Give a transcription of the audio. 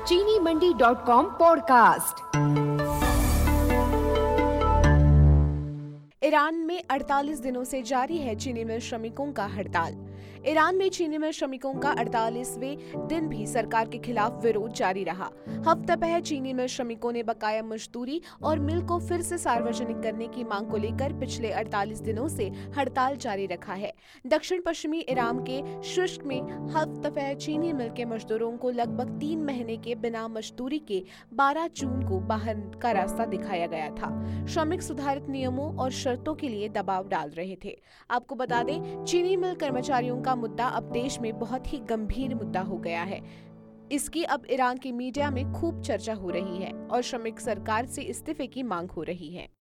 चीनी मंडी.com podcast. Iran में 48 दिनों से जारी है चीनी मिल श्रमिकों का हड़ताल। ईरान में चीनी मिल श्रमिकों का 48वें दिन भी सरकार के खिलाफ विरोध जारी रहा। हफ्ता पहर चीनी मिल श्रमिकों ने बकाया मजदूरी और मिल को फिर से सार्वजनिक करने की मांग को लेकर पिछले 48 दिनों से हड़ताल जारी रखा है। दक्षिण पश्चिमी ईरान के शुष्क में हफ्ता पहर चीनी मिल के मजदूरों को लगभग 3 महीने के बिना मजदूरी के 12 जून को बाहर का रास्ता दिखाया गया था। श्रमिक सुधारित नियमों और शर्तों के लिए दबाव डाल रहे थे। आपको बता दें, चीनी मिल कर्मचारियों का मुद्दा अब देश में बहुत ही गंभीर मुद्दा हो गया है। इसकी अब ईरान की मीडिया में खूब चर्चा हो रही है और श्रमिक सरकार से इस्तीफे की मांग हो रही है।